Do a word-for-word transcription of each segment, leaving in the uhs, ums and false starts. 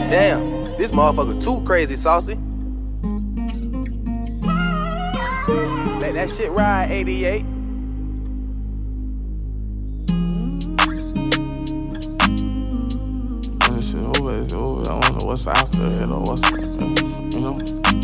Damn, this motherfucker too crazy saucy. Let that shit ride, eighty-eight. When this shit over, it's over. I don't know what's after it or what's, you know.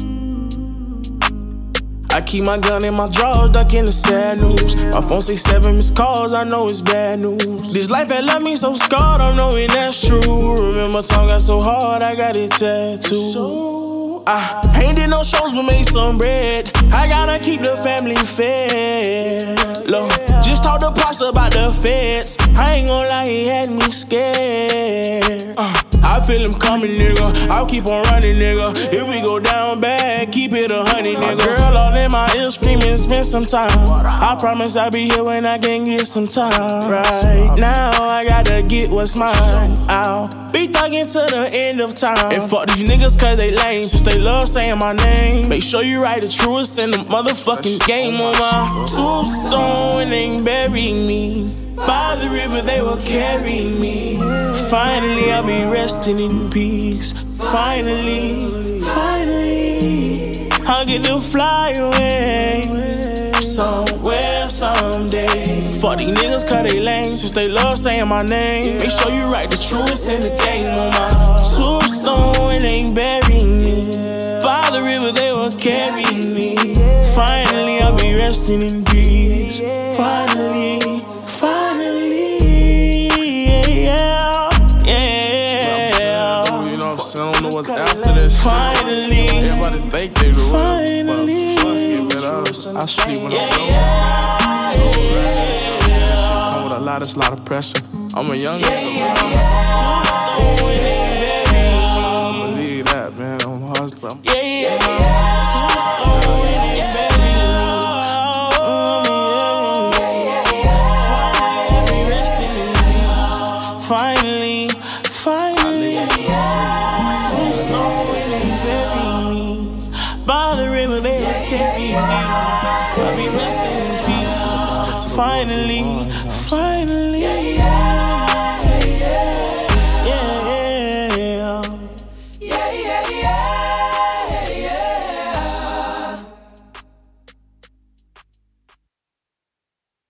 I keep my gun in my drawers, ducking the sad news. My phone say seven missed calls, I know it's bad news. This life had left me so scarred, I'm knowing that's true. Remember time got so hard, I got it tattooed. I ain't did no shows, but made some bread. I gotta keep the family fed. Look, just talk to Pops about the feds. I ain't gon' lie, he had me scared. uh, I feel him coming, nigga. I'll keep on running, nigga. If we go down bad, keep it a honey, nigga. My girl all in my ear screaming, spend some time. I promise I'll be here when I can get some time. Right now, I gotta get what's mine out. Be thuggin' to the end of time. And fuck these niggas cause they lame. Since they love saying my name. Make sure you write the truest in the motherfucking game on my tombstone and they bury me. By the river they will carry me. Finally I'll be resting in peace. Finally, finally I'll get to fly away somewhere someday. Fuck these niggas cause they lame. Since they love saying my name. Make sure you write the truest in the game on my tombstone and they bury me. By the river they will carry me. Finally I'll be resting in peace. Finally, finally, yeah, yeah. You know what I'm saying? I don't know what's after this. Finally, everybody think they do. Finally, but fuck it, man. I sleep when I'm done. This shit come with a lot, it's a lot of pressure. I'm a young nigga, I believe that, man. I'm hustling. Yeah, yeah, yeah. Finally, finally, so snow and they bury me. By the river they will carry me. I'll be resting in peace. Finally, finally.